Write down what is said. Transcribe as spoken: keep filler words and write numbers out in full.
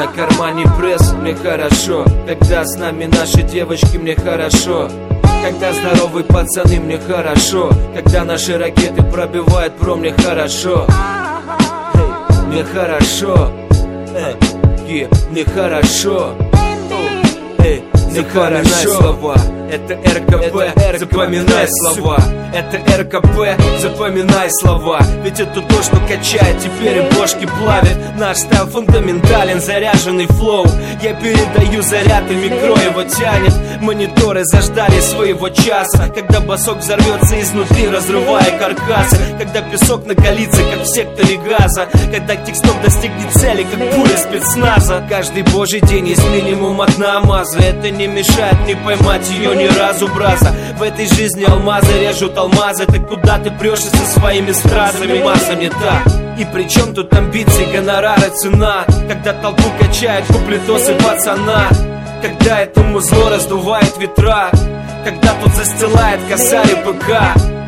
на кармане пресс, мне хорошо. Когда с нами наши девочки, мне хорошо. Когда здоровые пацаны, мне хорошо. Когда наши ракеты пробивают про, мне хорошо. Эй, мне хорошо. Эй, yeah, мне хорошо. Эй, мне хорошо. Слова. Это эр ка пэ, запоминай слова. Это эр ка пэ, запоминай слова. Ведь это то, что качает, теперь и бошки плавит. Наш стайл фундаментален, заряженный флоу. Я передаю заряд, и микро его тянет. Мониторы заждали своего часа. Когда басок взорвется изнутри, разрывая каркасы. Когда песок накалится, как в секторе газа. Когда тексток достигнет цели, как пуля спецназа. Каждый божий день есть минимум одна маза. Это не мешает мне поймать ее ни разу, браза. В этой жизни алмазы режут алмазы. Ты куда ты прешься со своими стразами? Масса не так. И при чем тут амбиции, гонорары, цена? Когда толпу качает куплетосы пацана. Когда это музло раздувает ветра. Когда тут застилает косарь и ПК.